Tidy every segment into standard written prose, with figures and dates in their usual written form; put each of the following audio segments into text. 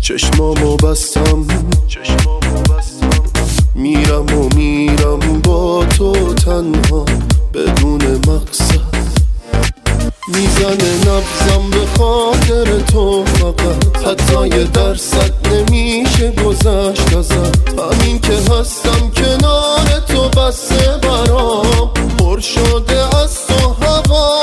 چشمامو بستم میرم با تو تنها بدون مقصد. میزنه نبضم به خاطر تو فقط، حتی یه درصد نمیشه گذشت ازت. همین که هستم کنار تو بسه برام، پر شده از تو هوا.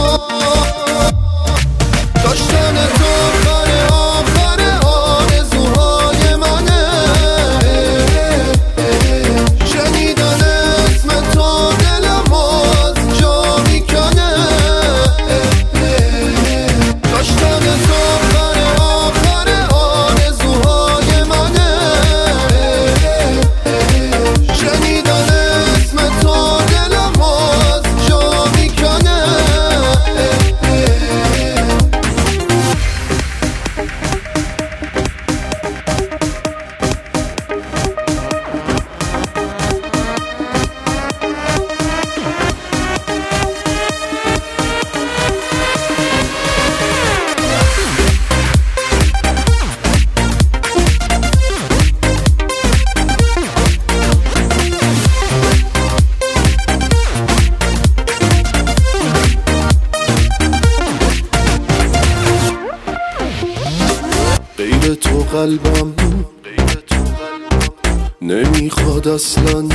داشتن تو آخر آرزوهای منه، شنیدن اسم تو دلم از جا میکنه. داشتن تو آخر آرزوهای منه، شنیدن اسم تو دلم از جا میکنه. غیر تو قلبم نمیخواد اصلا،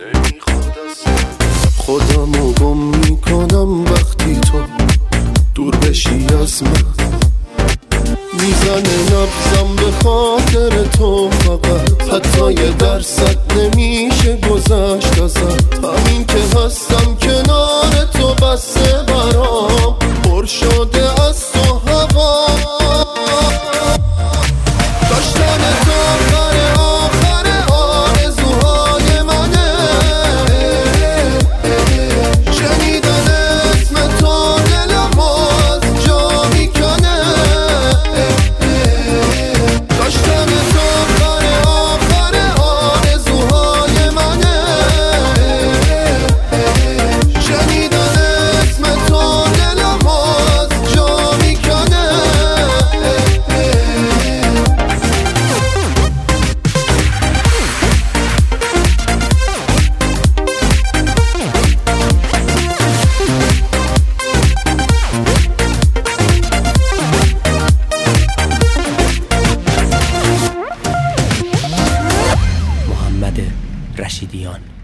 خودمو گم میکنم وقتی تو دور بشی از من. میزنه نبضم به خاطر تو فقط، حتی یه درصد نمیشه گذشت ازت. همین که هستم کنار تو بسه برام، پر شده از تو هوا. داشتن تو آخر آرزوهای منه، شنیدن اسم تو دلم از جا میکنه. داشتن تو آخر آرزوهای منه، شنیدن اسم تو دلم از جا میکنه. محمد رشیدیان.